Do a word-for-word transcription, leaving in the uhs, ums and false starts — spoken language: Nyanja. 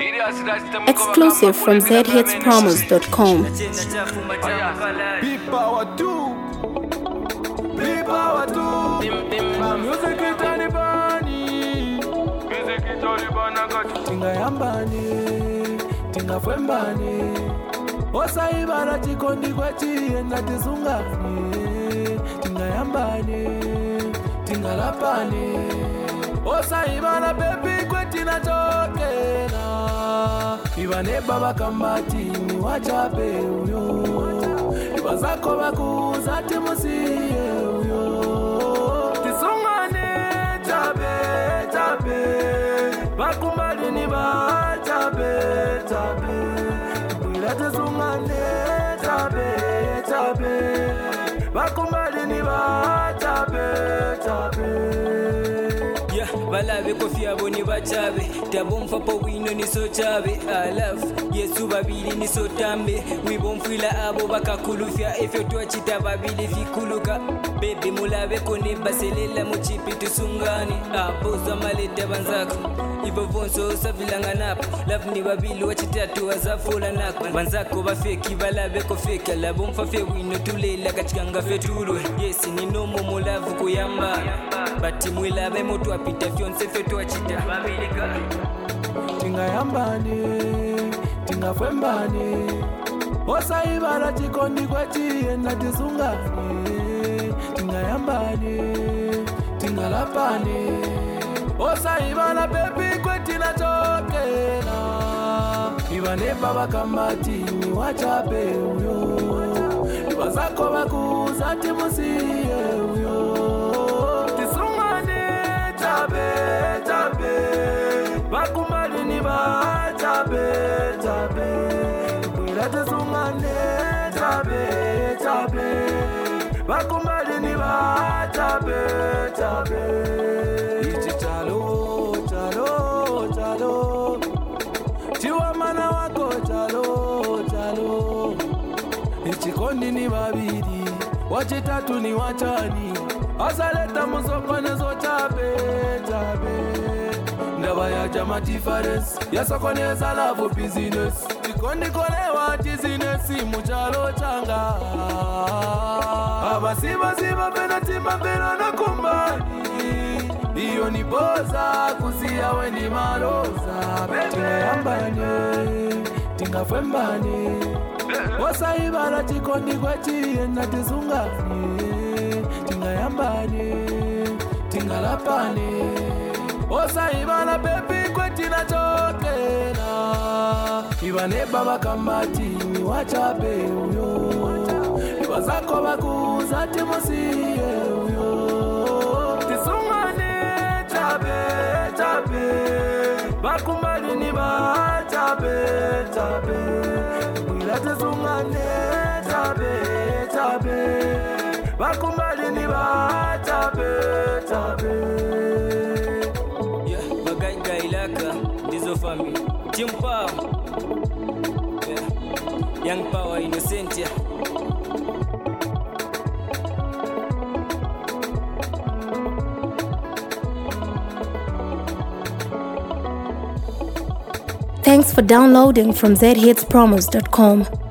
Exclusive from z hits promos dot com. Big power too. Big power too. My music is Talibani. Music is Talibani. Tinga yambani, tinga fwembani. Osaibara chikondi kwechi enda tizungani. Tinga yambani, tinga lapani. Osaibara baby kweti na chokena. Ibane baba kambati ni wachape uyo. Ibazako bakuza timusiye uyo. Tisungane chape chape. Bakumbali ni ba chape chape. Ibwila tisungane chape chape. Bakumbali ni ba chape chape. Balabe kofi abo ni bachabe tabomfa po wino ni so chabe I love yesu babili ni so tambe wibomfila abo bakakulufya efyo twachita babili fikuluka baby mulabe kone baselela muchipi tusungani aboza maleta banzako ibo vonso savilanga napo love ni babili wachitatu wazafula nako banzako bafeki balabe ko feki labomfa fe wino tulela katikanga fetulwe yes ni nomo mulavu kuyambana bati mwilabe moto apita fyonse feto achita babilika tinga yambani tinga fwembani osaibara chikondi kwechi enda tizungani tinga yambani tinga lapani osaibara baby kweti na chokena ibane baba kambati ni wachape uyo ibazako bakuza timusiye uyo chabe chabe bakumali ni ba chabe chabe bwila tesungane chabe chabe bakumali ni ba chabe chabe ichi chalo chalo chalo chiwa mana wako chalo chalo ichi kondi ni babidi wachitatu ni wachani asaleta musokone zo chabe chabe ndaba ya jama difference yasokone salavu business tikondi kolewa business muchalo changa abasiba siba pena tima pena na kumbani iyo ni boza kusia we ni maloza tinga yambani tinga fwembani osaibara chikondi kwechi enda tizungani tinga yambani tinga lapani osaibara baby kweti na chokena ibane baba kambati ni wachape uyo ibazako bakuza timusiye uyo tisungane chape chape bakumbali ni ba chape chape bwila tisungane chape chape bakumbali ni ba chape chape yeah bagai gailaka ndizo family team power yeah young power innocent yeah. Thanks for downloading from z hits promos dot com.